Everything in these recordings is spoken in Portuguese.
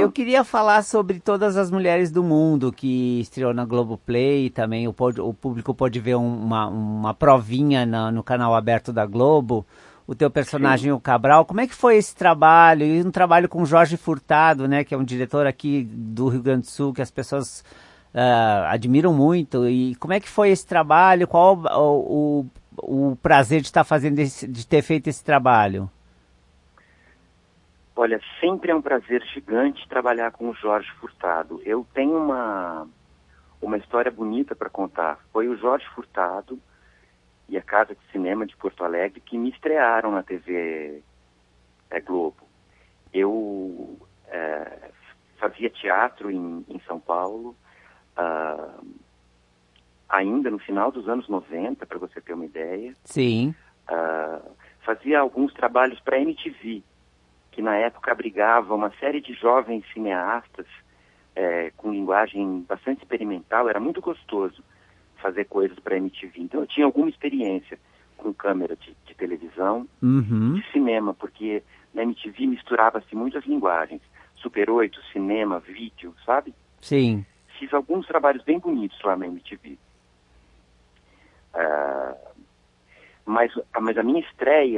eu queria falar sobre Todas as Mulheres do Mundo, que estreou na Globoplay, também o público pode ver uma provinha no canal aberto da Globo. O teu personagem, o Cabral, como é que foi esse trabalho? E um trabalho com Jorge Furtado, né, que é um diretor aqui do Rio Grande do Sul, que as pessoas admiram muito. E como é que foi esse trabalho? Qual o prazer de estar fazendo de ter feito esse trabalho? Olha, sempre é um prazer gigante trabalhar com o Jorge Furtado. Eu tenho uma história bonita para contar. Foi o Jorge Furtado e a Casa de Cinema de Porto Alegre que me estrearam na TV Globo. Eu fazia teatro em São Paulo, ainda no final dos anos 90, para você ter uma ideia. Sim. Fazia alguns trabalhos para a MTV, que na época abrigava uma série de jovens cineastas com linguagem bastante experimental. Era muito gostoso fazer coisas para a MTV. Então eu tinha alguma experiência com câmera de televisão, de cinema, porque na MTV misturava-se muitas linguagens. Super 8, cinema, vídeo, sabe? Sim. Fiz alguns trabalhos bem bonitos lá na MTV. Mas a minha estreia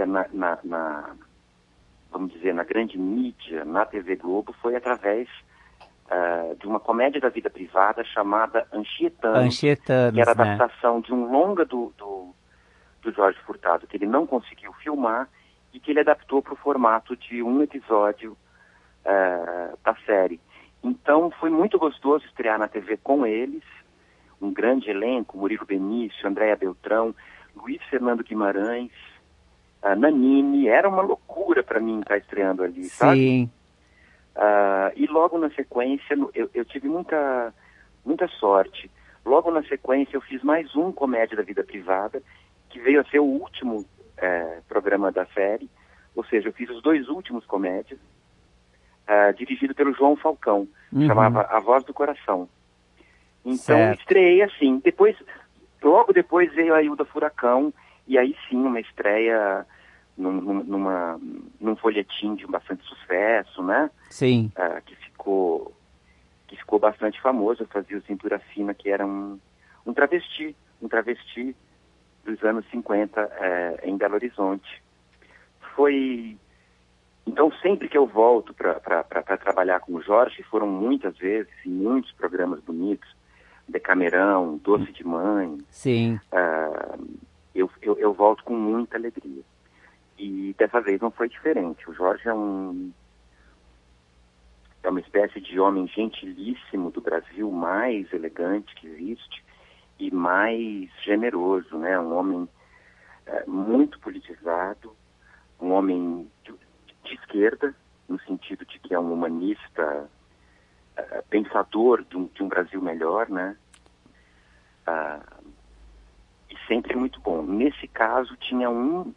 vamos dizer, na grande mídia, na TV Globo, foi através de uma comédia da vida privada chamada Anchietanos, que era a adaptação de um longa do Jorge Furtado, que ele não conseguiu filmar e que ele adaptou para o formato de um episódio da série. Então foi muito gostoso estrear na TV com eles, um grande elenco, Murilo Benício, Andréa Beltrão, Luiz Fernando Guimarães, Nanini. Era uma loucura para mim estar estreando ali, sabe? Sim. E logo na sequência, eu tive muita sorte. Logo na sequência eu fiz mais um Comédia da Vida Privada, que veio a ser o último programa da série. Ou seja, eu fiz os 2 últimos comédias, dirigido pelo João Falcão, chamava A Voz do Coração. Então estreiei assim. Logo depois veio a Hilda Furacão, e aí sim uma estreia num folhetim de bastante sucesso, né? Sim. Que ficou bastante famoso. Eu fazia o Cintura Fina, que era um travesti dos anos 50 em Belo Horizonte. Então sempre que eu volto para trabalhar com o Jorge, foram muitas vezes, em muitos programas bonitos, Decamerão, Doce de Mãe. Sim. Eu volto com muita alegria. E dessa vez não foi diferente. O Jorge é uma espécie de homem gentilíssimo do Brasil, mais elegante que existe e mais generoso, né? Um homem muito politizado, um homem de esquerda, no sentido de que é um humanista, pensador de um Brasil melhor, né? E sempre muito bom. Nesse caso tinha um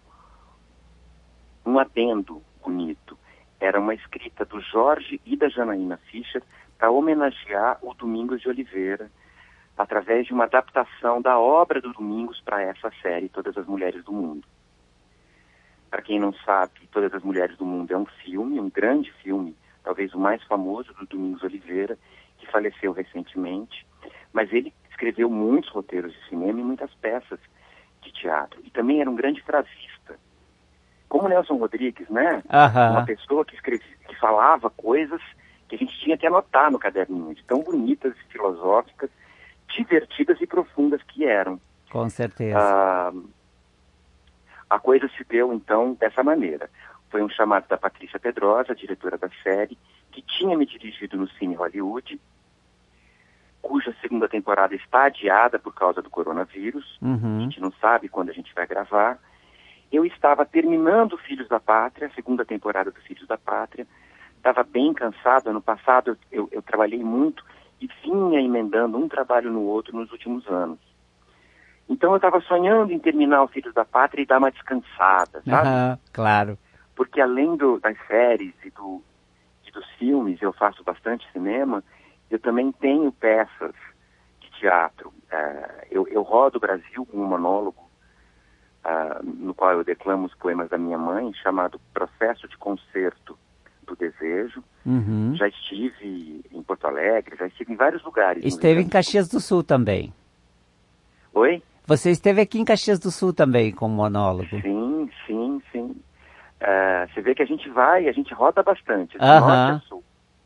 adendo bonito. Era uma escrita do Jorge e da Janaína Fischer para homenagear o Domingos de Oliveira, através de uma adaptação da obra do Domingos para essa série, Todas as Mulheres do Mundo. Para quem não sabe, Todas as Mulheres do Mundo é um filme, um grande filme, talvez o mais famoso do Domingos Oliveira, que faleceu recentemente, mas ele escreveu muitos roteiros de cinema e muitas peças de teatro. E também era um grande frasista. Como Nelson Rodrigues, né? Uma pessoa que falava coisas que a gente tinha que anotar no caderninho, de tão bonitas e filosóficas, divertidas e profundas que eram. Com certeza. A coisa se deu, então, dessa maneira. Foi um chamado da Patrícia Pedrosa, diretora da série, que tinha me dirigido no Cine Hollywood, cuja segunda temporada está adiada por causa do coronavírus. A gente não sabe quando a gente vai gravar. Eu estava terminando Filhos da Pátria, a segunda temporada do Filhos da Pátria. Estava bem cansado. Ano passado eu trabalhei muito e vinha emendando um trabalho no outro nos últimos anos. Então eu estava sonhando em terminar o Filhos da Pátria e dar uma descansada, sabe? Claro. Porque além das séries e dos filmes, eu faço bastante cinema, eu também tenho peças de teatro. Eu rodo o Brasil com um monólogo, no qual eu declamo os poemas da minha mãe, chamado Processo de Concerto do Desejo. Uhum. Já estive em Porto Alegre, já estive em vários lugares. Esteve em Caxias do Sul também. Oi? Você esteve aqui em Caxias do Sul também como monólogo. Sim, sim, sim. Você vê que a gente roda bastante, de Aham. norte a sul.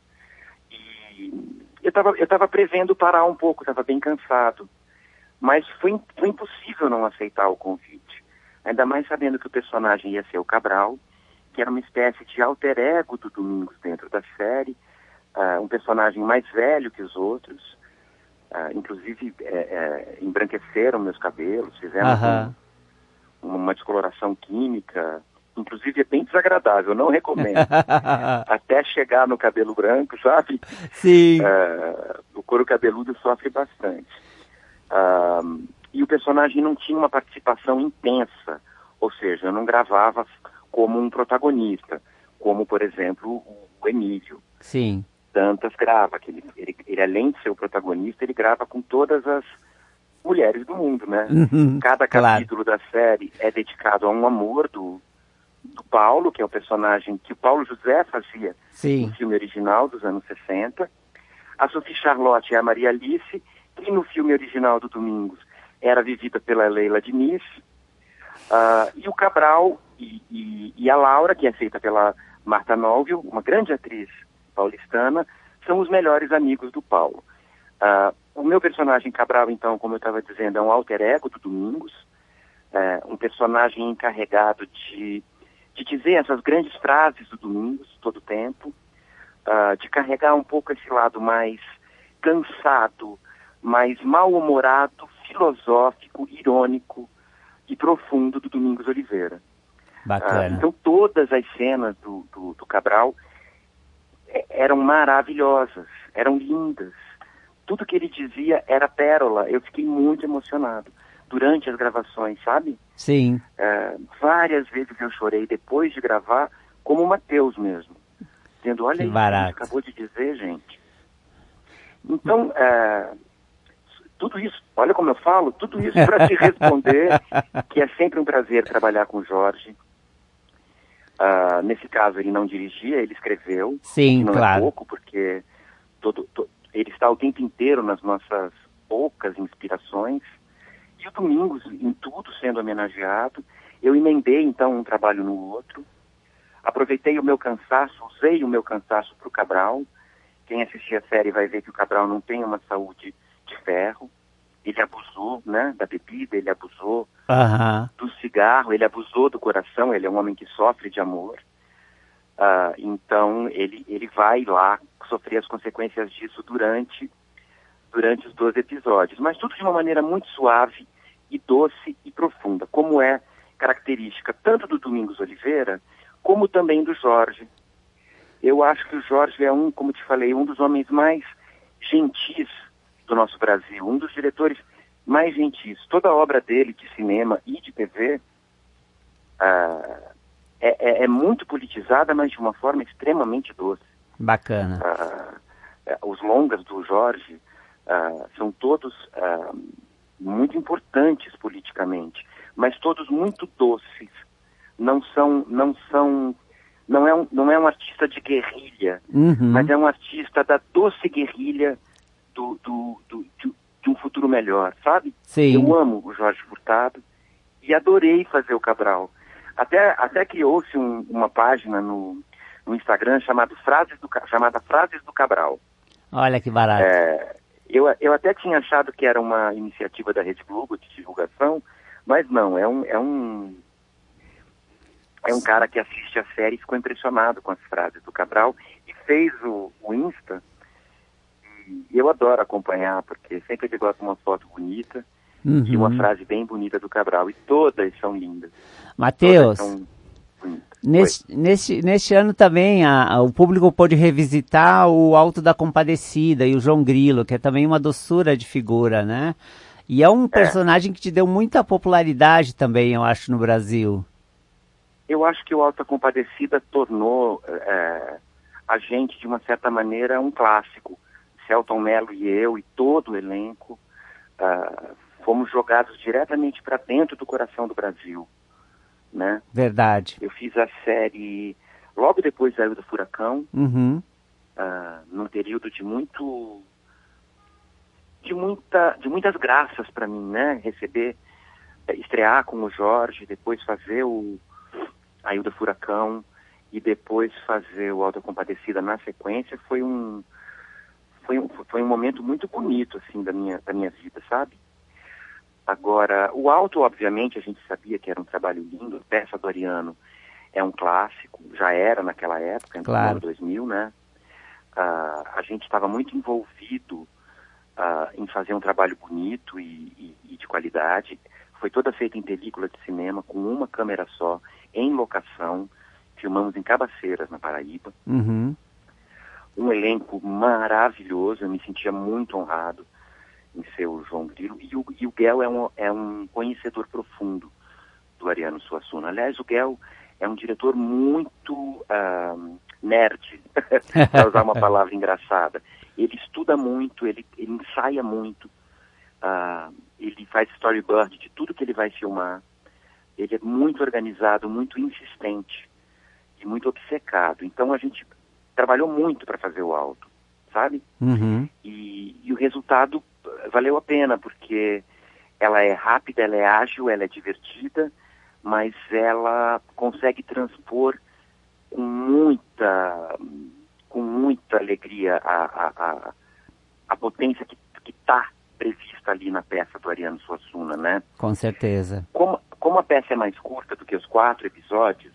E eu estava prevendo parar um pouco, estava bem cansado. Mas foi impossível não aceitar o convite. Ainda mais sabendo que o personagem ia ser o Cabral, que era uma espécie de alter ego do Domingos dentro da série, um personagem mais velho que os outros. Inclusive, embranqueceram meus cabelos, fizeram uma descoloração química. Inclusive, é bem desagradável, não recomendo. Até chegar no cabelo branco, sabe? Sim. O couro cabeludo sofre bastante. E o personagem não tinha uma participação intensa, ou seja, eu não gravava como um protagonista, como, por exemplo, o Emílio. Sim. Dantas grava, que ele além de ser o protagonista, ele grava com todas as mulheres do mundo, né? Cada capítulo da série é dedicado a um amor do Paulo, que é o personagem que o Paulo José fazia no filme original dos anos 60. A Sophie Charlotte é a Maria Alice, que no filme original do Domingos era vivida pela Leila Diniz. E o Cabral e a Laura, que é feita pela Marta Novio, uma grande atriz paulistana, são os melhores amigos do Paulo. O meu personagem Cabral, então, como eu estava dizendo, é um alter ego do Domingos, um personagem encarregado de dizer essas grandes frases do Domingos todo o tempo, de carregar um pouco esse lado mais cansado, mais mal-humorado, filosófico, irônico e profundo do Domingos Oliveira. Bacana. Então todas as cenas do Cabral eram maravilhosas, eram lindas. Tudo que ele dizia era pérola. Eu fiquei muito emocionado durante as gravações, sabe? Sim. Várias vezes eu chorei depois de gravar, como o Matheus mesmo. Dizendo, olha isso que ele acabou de dizer, gente. Então, tudo isso, olha como eu falo, tudo isso para te responder que é sempre um prazer trabalhar com o Jorge. Nesse caso, ele não dirigia, ele escreveu. Sim, que não claro. É pouco, porque ele está o tempo inteiro nas nossas poucas inspirações. E o Domingos, em tudo, sendo homenageado. Eu emendei, então, um trabalho no outro. Aproveitei o meu cansaço, usei o meu cansaço para o Cabral. Quem assistir a série vai ver que o Cabral não tem uma saúde de ferro. Ele abusou, né, da bebida, ele abusou do cigarro, ele abusou do coração, ele é um homem que sofre de amor. Então, ele vai lá sofrer as consequências disso durante os 12 episódios. Mas tudo de uma maneira muito suave e doce e profunda, como é característica tanto do Domingos Oliveira, como também do Jorge. Eu acho que o Jorge é como te falei, um dos homens mais gentis do nosso Brasil, um dos diretores mais gentis. Toda a obra dele, de cinema e de TV, é muito politizada, mas de uma forma extremamente doce. Bacana. Os longas do Jorge são todos muito importantes politicamente, mas todos muito doces. Não é um artista de guerrilha, mas é um artista da doce guerrilha de um futuro melhor, sabe? Sim. Eu amo o Jorge Furtado e adorei fazer o Cabral. Até criou-se uma página no Instagram chamada Frases do Cabral. Olha que barato. Eu até tinha achado que era uma iniciativa da Rede Globo de divulgação, mas não, é um cara que assiste a série e ficou impressionado com as frases do Cabral e fez o Insta. E eu adoro acompanhar, porque sempre ele gosta de uma foto bonita e uma frase bem bonita do Cabral. E todas são lindas. Matheus, neste ano também o público pôde revisitar o Alto da Compadecida e o João Grilo, que é também uma doçura de figura, né? E é um personagem que te deu muita popularidade também, eu acho, no Brasil. Eu acho que o Alto da Compadecida tornou a gente, de uma certa maneira, um clássico. Selton Mello e eu e todo o elenco fomos jogados diretamente para dentro do coração do Brasil, né? Verdade. Eu fiz a série logo depois da Ilha do Furacão, Uhum. num período de muitas graças para mim, né? Estrear com o Jorge, depois fazer a Ilha do Furacão e depois fazer o Auto da Compadecida na sequência foi um momento muito bonito, assim, da minha vida, sabe? Agora, o Auto, obviamente, a gente sabia que era um trabalho lindo. A peça do Ariano é um clássico, já era naquela época, no ano 2000, né? A gente estava muito envolvido em fazer um trabalho bonito e de qualidade. Foi toda feita em película de cinema, com uma câmera só, em locação. Filmamos em Cabaceiras, na Paraíba. Uhum. Um elenco maravilhoso, eu me sentia muito honrado em ser o João Grilo. E o Guel é um conhecedor profundo do Ariano Suassuna. Aliás, o Guel é um diretor muito nerd, para usar uma palavra engraçada. Ele estuda muito, ele ensaia muito, ele faz storyboard de tudo que ele vai filmar. Ele é muito organizado, muito insistente e muito obcecado. Então a gente trabalhou muito para fazer o Auto, sabe? Uhum. E o resultado valeu a pena, porque ela é rápida, ela é ágil, ela é divertida, mas ela consegue transpor com muita alegria a potência que está prevista ali na peça do Ariano Suassuna, né? Com certeza. Como a peça é mais curta do que os 4 episódios,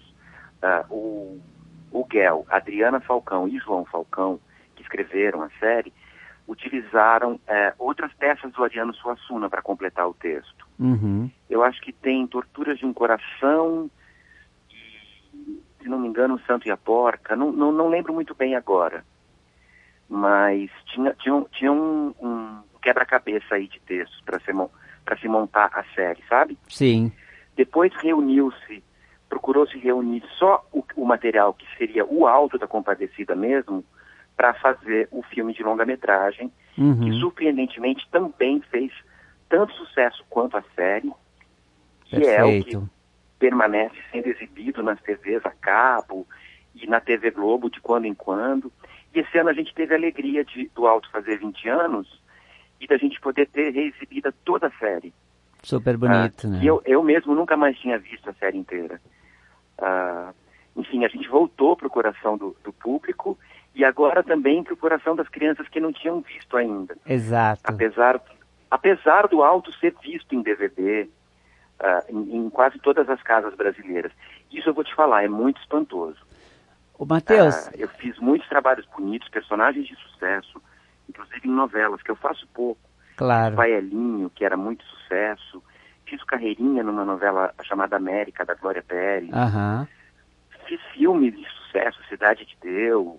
o Guel, Adriana Falcão e João Falcão, que escreveram a série, utilizaram outras peças do Ariano Suassuna para completar o texto. Uhum. Eu acho que tem Torturas de um Coração e, se não me engano, O Santo e a Porca. Não lembro muito bem agora. Mas tinha um quebra-cabeça aí de textos para se montar a série, sabe? Sim. Depois procurou se reunir só o material que seria o Auto da Compadecida mesmo, para fazer o filme de longa-metragem, que surpreendentemente também fez tanto sucesso quanto a série, que Perfeito. é o que permanece sendo exibido nas TVs a cabo e na TV Globo de quando em quando. E esse ano a gente teve a alegria do Auto fazer 20 anos e da gente poder ter reexibida toda a série. Super bonito, né? E eu mesmo nunca mais tinha visto a série inteira. Enfim, a gente voltou para o coração do público e agora também para o coração das crianças que não tinham visto ainda. Exato. Apesar do Auto ser visto em DVD, em quase todas as casas brasileiras. Isso eu vou te falar, é muito espantoso. Ô, Matheus... eu fiz muitos trabalhos bonitos, personagens de sucesso, inclusive em novelas, que eu faço pouco. Claro. Fiz Paelinho, que era muito sucesso. Fiz carreirinha numa novela chamada América, da Glória Pérez. Aham. Fiz filmes de sucesso, Cidade de Deus,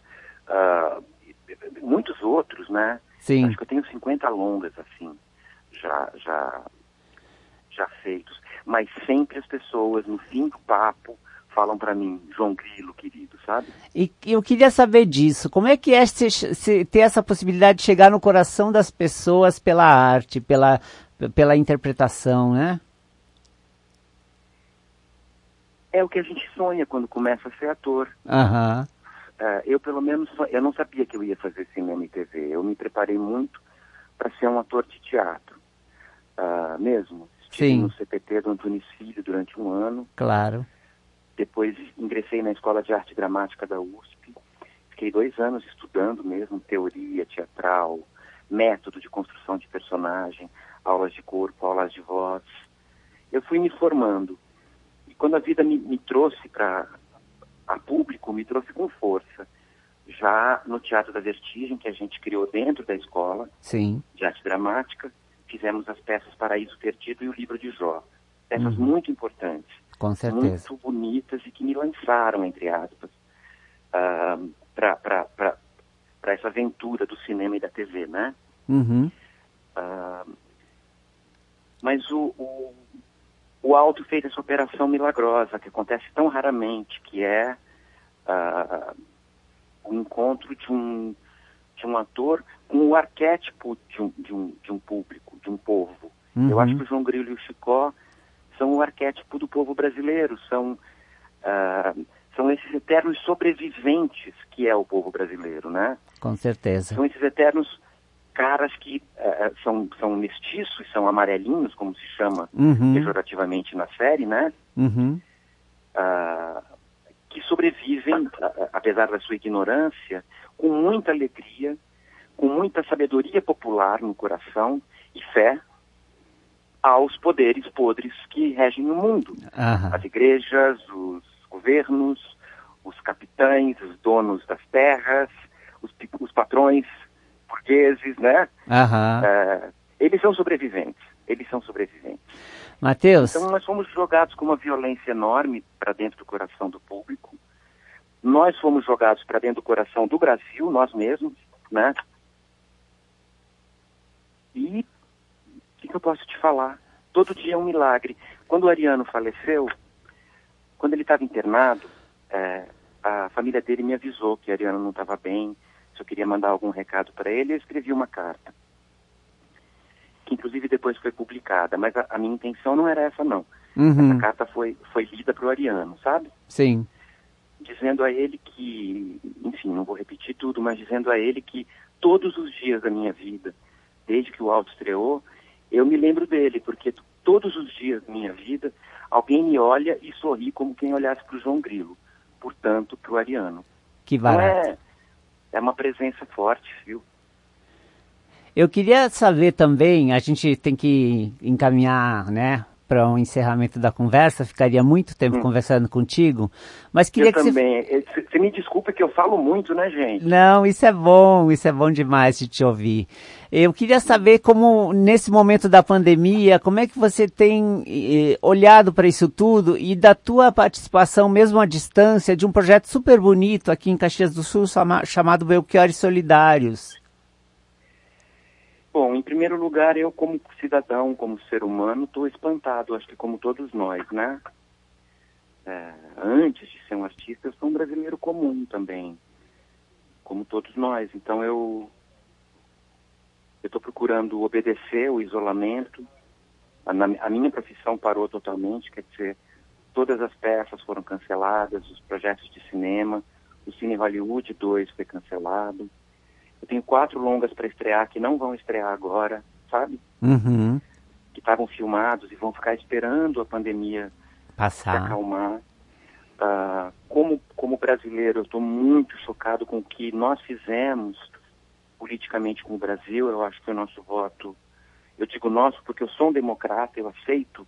muitos outros, né? Sim. Acho que eu tenho 50 longas, assim, já feitos. Mas sempre as pessoas, no fim do papo, falam para mim, João Grilo, querido, sabe? E eu queria saber disso. Como é que é ter essa possibilidade de chegar no coração das pessoas pela arte, pela interpretação, né? É o que a gente sonha quando começa a ser ator. Aham. Eu, pelo menos, eu não sabia que eu ia fazer cinema e TV. Eu me preparei muito para ser um ator de teatro, mesmo. Estive no CPT do Antunes Filho durante um ano. Claro. Depois ingressei na Escola de Arte Dramática da USP. Fiquei 2 anos estudando mesmo teoria teatral, método de construção de personagem, aulas de corpo, aulas de voz. Eu fui me formando. E quando a vida me trouxe a público, me trouxe com força. Já no Teatro da Vertigem, que a gente criou dentro da escola de arte dramática, fizemos as peças Paraíso Perdido e o Livro de Jó. Peças muito importantes. Com certeza. Muito bonitas e que me lançaram, entre aspas, para essa aventura do cinema e da TV, né? Uhum. Mas o Auto fez essa operação milagrosa, que acontece tão raramente, que é o encontro de um ator com o arquétipo de um público, de um povo. Eu acho que o João Grilo e o Chicó são o arquétipo do povo brasileiro, são São esses eternos sobreviventes que é o povo brasileiro, né? Com certeza. São esses eternos caras que são mestiços, são amarelinhos, como se chama pejorativamente na série, né? Que sobrevivem, apesar da sua ignorância, com muita alegria, com muita sabedoria popular no coração e fé aos poderes podres que regem o mundo. As igrejas, os governos, os capitães, os donos das terras, os patrões burgueses, né? Eles são sobreviventes. Matheus? Então nós fomos jogados com uma violência enorme para dentro do coração do público. Nós fomos jogados para dentro do coração do Brasil, nós mesmos, né? E o que eu posso te falar? Todo dia é um milagre. Quando o Ariano faleceu, quando ele estava internado, a família dele me avisou que o Ariano não estava bem, se eu queria mandar algum recado para ele, eu escrevi uma carta, que inclusive depois foi publicada, mas a minha intenção não era essa, não. Essa carta foi lida para o Ariano, sabe? Sim. Dizendo a ele que, enfim, não vou repetir tudo, mas dizendo a ele que todos os dias da minha vida, desde que o Alto estreou, eu me lembro dele, porque todos os dias da minha vida, alguém me olha e sorri como quem olhasse para o João Grilo, portanto, para o Ariano. Que barato. Então é uma presença forte, viu? Eu queria saber também, a gente tem que encaminhar, né, para um encerramento da conversa, ficaria muito tempo conversando contigo, mas queria que também. Você me desculpa que eu falo muito, né, gente? Não, isso é bom demais de te ouvir. Eu queria saber como, nesse momento da pandemia, como é que você tem olhado para isso tudo e da tua participação, mesmo à distância, de um projeto super bonito aqui em Caxias do Sul, chamado Belchior e Solidários. Bom, em primeiro lugar, eu como cidadão, como ser humano, estou espantado, acho que como todos nós, né? Antes de ser um artista, eu sou um brasileiro comum também, como todos nós. Então eu estou procurando obedecer o isolamento. A minha profissão parou totalmente, quer dizer, todas as peças foram canceladas, os projetos de cinema, o Cine Hollywood 2 foi cancelado. Eu tenho 4 longas para estrear que não vão estrear agora, sabe? Que estavam filmados e vão ficar esperando a pandemia se acalmar. Como brasileiro, eu estou muito chocado com o que nós fizemos politicamente com o Brasil. Eu acho que o nosso voto, eu digo nosso porque eu sou um democrata, eu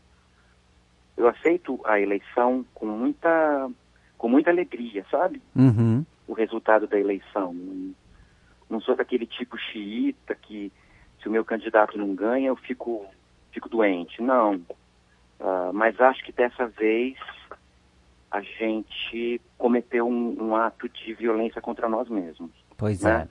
aceito a eleição com muita alegria, sabe? O resultado da eleição. Não sou daquele tipo xiita que, se o meu candidato não ganha, eu fico doente. Não. Mas acho que dessa vez a gente cometeu um ato de violência contra nós mesmos. Pois né?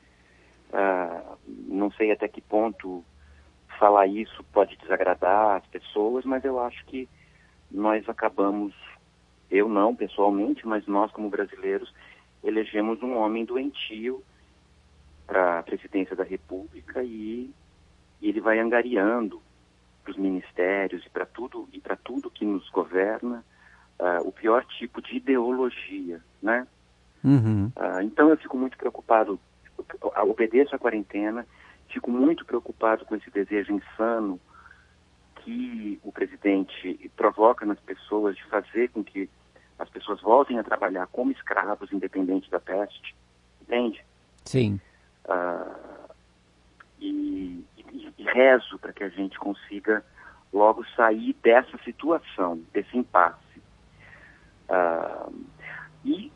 Não sei até que ponto falar isso pode desagradar as pessoas, mas eu acho que nós acabamos, eu não pessoalmente, mas nós como brasileiros, elegemos um homem doentio para a presidência da República e ele vai angariando para os ministérios e para tudo que nos governa o pior tipo de ideologia, né? Então eu fico muito preocupado, obedeço à quarentena, fico muito preocupado com esse desejo insano que o presidente provoca nas pessoas de fazer com que as pessoas voltem a trabalhar como escravos, independente da peste, entende? Sim. E rezo para que a gente consiga logo sair dessa situação, desse impasse. E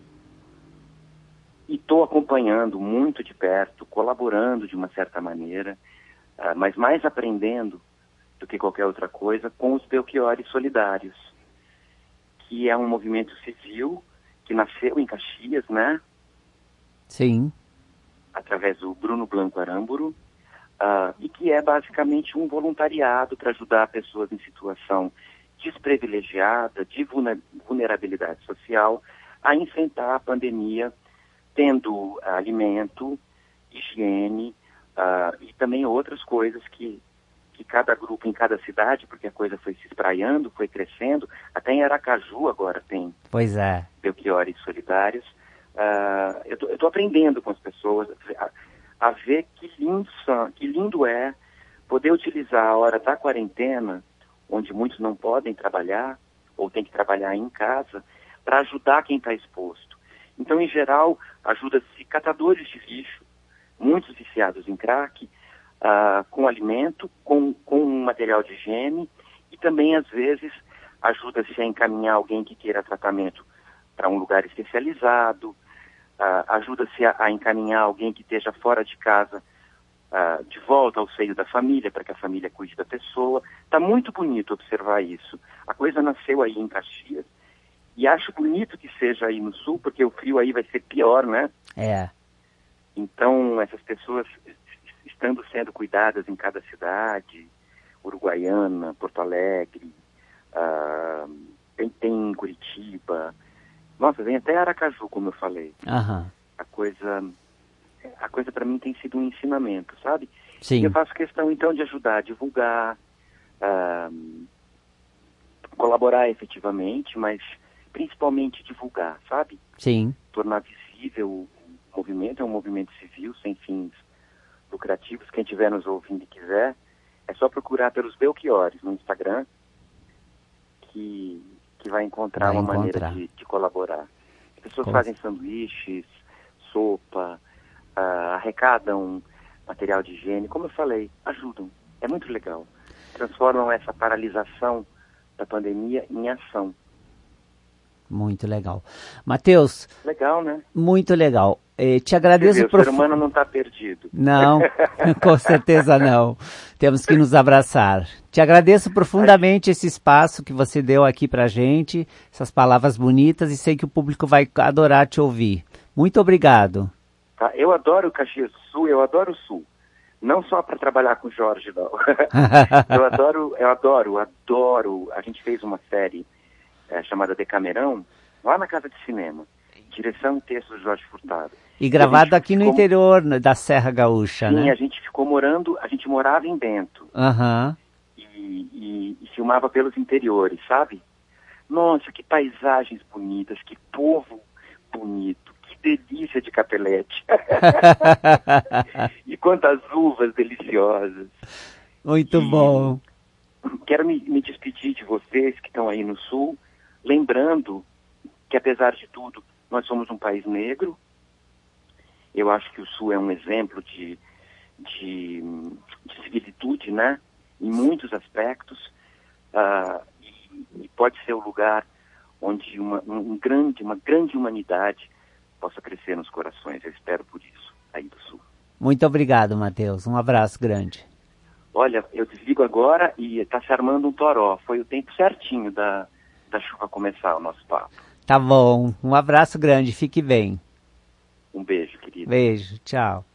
estou acompanhando muito de perto, colaborando de uma certa maneira, mas mais aprendendo do que qualquer outra coisa com os Belchiores Solidários, que é um movimento civil que nasceu em Caxias, né? Sim. Através do Bruno Blanco Aramburu, e que é basicamente um voluntariado para ajudar pessoas em situação desprivilegiada, de vulnerabilidade social, a enfrentar a pandemia, tendo alimento, higiene e também outras coisas que que cada grupo em cada cidade, porque a coisa foi se espraiando, foi crescendo, até em Aracaju agora tem Pois é. Belchiores solidários. Eu tô aprendendo com as pessoas a ver que lindo é poder utilizar a hora da quarentena, onde muitos não podem trabalhar, ou tem que trabalhar em casa, para ajudar quem está exposto. Então, em geral, ajuda-se catadores de lixo, muitos viciados em crack, com alimento, com material de higiene, e também, às vezes, ajuda-se a encaminhar alguém que queira tratamento para um lugar especializado, ajuda-se a encaminhar alguém que esteja fora de casa, de volta ao seio da família, para que a família cuide da pessoa. Está muito bonito observar isso. A coisa nasceu aí em Caxias, e acho bonito que seja aí no sul, porque o frio aí vai ser pior, né? É. Então, essas pessoas estando sendo cuidadas em cada cidade, Uruguaiana, Porto Alegre, tem em Curitiba, nossa, vem até Aracaju, como eu falei. Aham. A coisa para mim tem sido um ensinamento, sabe? Sim. E eu faço questão, então, de ajudar a divulgar, colaborar efetivamente, mas principalmente divulgar, sabe? Sim. Tornar visível o movimento. É um movimento civil, sem fins lucrativos. Quem estiver nos ouvindo e quiser, é só procurar pelos Belchiores no Instagram, que vai encontrar uma maneira de colaborar. As pessoas fazem sanduíches, sopa, arrecadam material de higiene, como eu falei, ajudam. É muito legal. Transformam essa paralisação da pandemia em ação. Muito legal. Matheus. Legal, né? Muito legal. Te agradeço. O ser humano não está perdido. Não, com certeza não. Temos que nos abraçar. Te agradeço profundamente esse espaço que você deu aqui pra gente, essas palavras bonitas, e sei que o público vai adorar te ouvir. Muito obrigado. Tá, eu adoro o Caxias do Sul, eu adoro o Sul. Não só para trabalhar com o Jorge, não. Eu adoro. A gente fez uma série chamada Decamerão, lá na Casa de Cinema. Direção e texto do Jorge Furtado. E gravado aqui no interior da Serra Gaúcha, sim, né? Sim, a gente morava em Bento. Aham. E filmava pelos interiores, sabe? Nossa, que paisagens bonitas, que povo bonito, que delícia de capelete. E quantas uvas deliciosas. Muito bom. Quero me despedir de vocês que estão aí no Sul, lembrando que, apesar de tudo, nós somos um país negro. Eu acho que o Sul é um exemplo de civilitude, né? Em muitos aspectos. E pode ser o lugar onde uma grande humanidade possa crescer nos corações. Eu espero por isso, aí do Sul. Muito obrigado, Matheus. Um abraço grande. Olha, eu desligo agora e está se armando um toró. Foi o tempo certinho da chuva começar o nosso papo. Tá bom. Um abraço grande. Fique bem. Um beijo, querido. Beijo. Tchau.